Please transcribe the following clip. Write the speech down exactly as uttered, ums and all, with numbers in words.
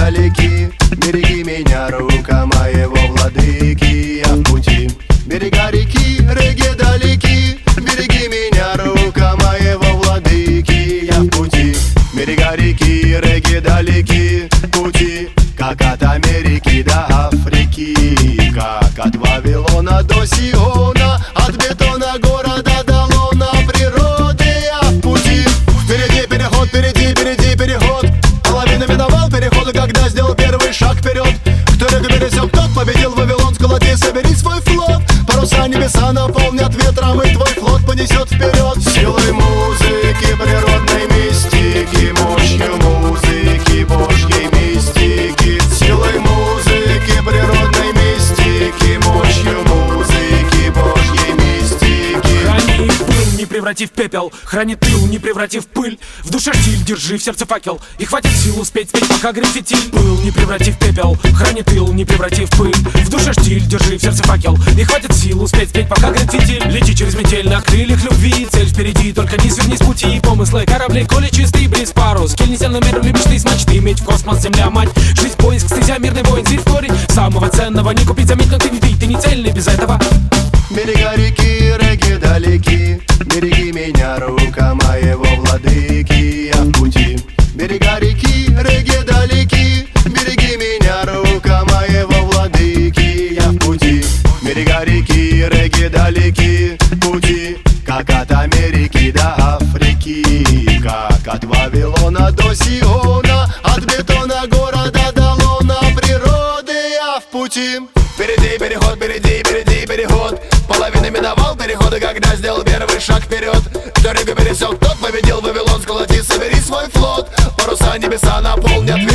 далеки, береги меня, рука моего владыки. Я в пути. Берега реки, реки далеки, береги меня, рука моего владыки. Я в пути. Берега реки, реки далеки, пути, как от Америки до Африки, как от Вавилона до Сиона, от бетона города до лона природы. Я в пути. Впереди переход, впереди, впереди переход. Половину миновал перехода, когда сделал первый шаг вперед. Кто реку пересек, тот победил Вавилон. Сколоти, собери свой флот. Паруса небеса наполнят ветром, и твой флот понесет вперед. Силой музыки, природной мистики, мощью музыки, божьей мистики. Силой музыки, природной мистики, мощью музыки, божьей мистики. Храни пыл, не преврати в пепел, храни тыл, не преврати в пыль. В душе штиль, держи в сердце факел, и хватит сил успеть спеть, пока горит фитиль. Пыл, не преврати в пепел, храни тыл, не преврати в пыль. В душе штиль, держи в сердце факел, и хватит сил успеть спеть, пока горит фитиль. Лети через метель на крыльях любви, цель впереди, только не сверни с пути. Помыслы кораблей, коли чистый бриз парус, кель несел мир, любишь ты с мечты, меч в космос, земля мать. Жизнь поиск, стезя, мирный воин, зверь в корень. Самого ценного не купить, заметь, но ты не ты, ты не цельный без этого. Берега реки, реки далеки, береги меня, рука моего владыки. Я в пути. Берега реки, реки далеки, береги меня, рука моего владыки. Я в пути. Берега реки, реки далеки, пути, как от Америки до Африки, как от Вавилона до Сиона, от бетона города до лона природы. Я в пути. Впереди переход, впереди, впереди переход. Половину миновал перехода, когда сделал первый шаг вперед. Кто реку пересек, тот победил Вавилон. Сколоти, собери свой флот. Паруса небеса наполнят